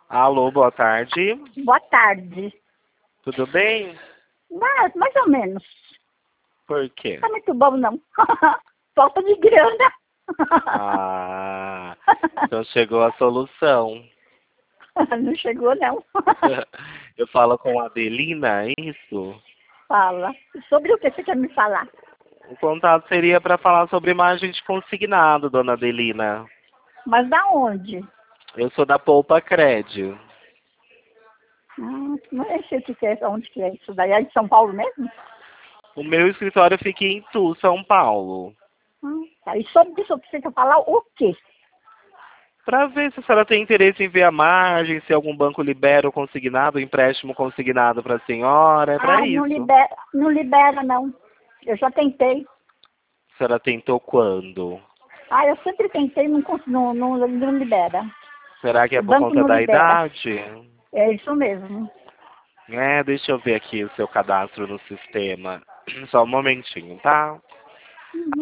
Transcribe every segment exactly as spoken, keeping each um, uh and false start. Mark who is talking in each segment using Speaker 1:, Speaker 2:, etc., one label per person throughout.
Speaker 1: Alô, boa tarde.
Speaker 2: Boa tarde.
Speaker 1: Tudo bem?
Speaker 2: Mas, mais ou menos.
Speaker 1: Por quê?
Speaker 2: Não tá muito bom, não. Falta de grana.
Speaker 1: Ah, então chegou a solução.
Speaker 2: Não chegou, não.
Speaker 1: Eu falo com a Adelina, é isso?
Speaker 2: Fala. Sobre o que você quer me falar?
Speaker 1: O contato seria para falar sobre imagem de consignado, dona Adelina.
Speaker 2: Mas da onde?
Speaker 1: Eu sou da Poupa Cred.
Speaker 2: Hum, não sei o que é, onde que é isso daí. É de São Paulo mesmo?
Speaker 1: O meu escritório fica em Tu, São Paulo.
Speaker 2: Hum, tá. E sobre isso você quer falar o quê?
Speaker 1: Para ver se a senhora tem interesse em ver a margem, se algum banco libera o consignado, o empréstimo consignado para a senhora, é para
Speaker 2: Ah, não
Speaker 1: isso.
Speaker 2: libera, não libera, não. Eu já tentei.
Speaker 1: A senhora tentou quando?
Speaker 2: Ah, eu sempre tentei, não, cons- não, não, não libera.
Speaker 1: Será que é
Speaker 2: O
Speaker 1: por
Speaker 2: banco
Speaker 1: conta
Speaker 2: não
Speaker 1: da
Speaker 2: libera.
Speaker 1: idade?
Speaker 2: É isso mesmo.
Speaker 1: É, deixa eu ver aqui o seu cadastro no sistema. Só um momentinho, tá?
Speaker 2: Uhum.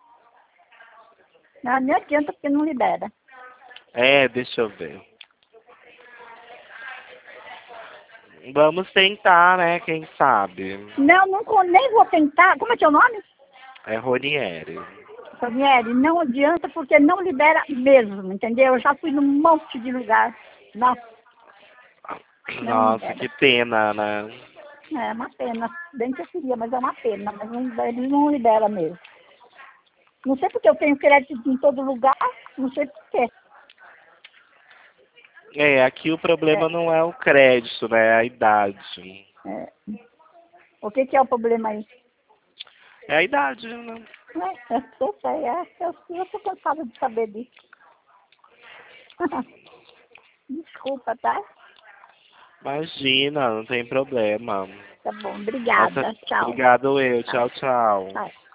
Speaker 2: Não, não adianta porque não libera.
Speaker 1: É, deixa eu ver. Vamos tentar, né? Quem sabe?
Speaker 2: Não, não, co- nem vou tentar. Como é que é o nome?
Speaker 1: É Ronieri.
Speaker 2: Ranieri, não adianta porque não libera mesmo, entendeu? Eu já fui num monte de lugar. Nossa, não
Speaker 1: Nossa,
Speaker 2: libera.
Speaker 1: que pena, né?
Speaker 2: É uma pena. Bem que eu queria, mas é uma pena. Mas não, eles não liberam mesmo. Não sei porque eu tenho crédito em todo lugar, não sei porquê.
Speaker 1: É, aqui o problema
Speaker 2: É,
Speaker 1: não é o crédito, né? É a idade.
Speaker 2: é. O que, que é o problema aí?
Speaker 1: É a idade, né?
Speaker 2: É, é, eu sei, é, eu eu estou cansada de saber disso. Desculpa, tá?
Speaker 1: Imagina, não tem problema.
Speaker 2: Tá bom,
Speaker 1: Nossa,
Speaker 2: obrigada. Tchau.
Speaker 1: obrigado eu.
Speaker 2: Tchau.
Speaker 1: Tchau, tchau.
Speaker 2: Tchau.